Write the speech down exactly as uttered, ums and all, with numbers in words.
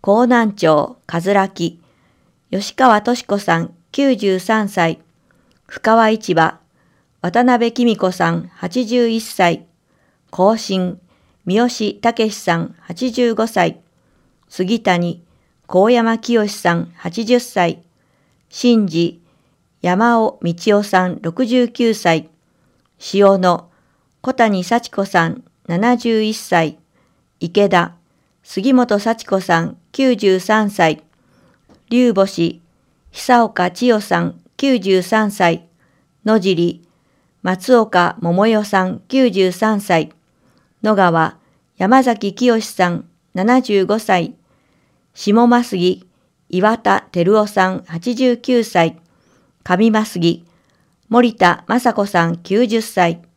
江南町かずらき、吉川敏子さんきゅうじゅうさんさい、深川市場、渡辺紀美子さんはちじゅういっさい、甲信、三好武さんはちじゅうごさい、杉谷、高山清さんはちじゅっさい、新治、山尾道夫さんろくじゅうきゅうさい、塩野、小谷幸子さんななじゅういっさい、池田、杉本幸子さんきゅうじゅうさんさい、龍星、久岡千代さんきゅうじゅうさんさい、野尻、松岡桃代さんきゅうじゅうさんさい、野川、山崎清さんななじゅうごさい、下増木、岩田照夫さんはちじゅうきゅうさい、上増木、森田雅子さんきゅうじゅっさい、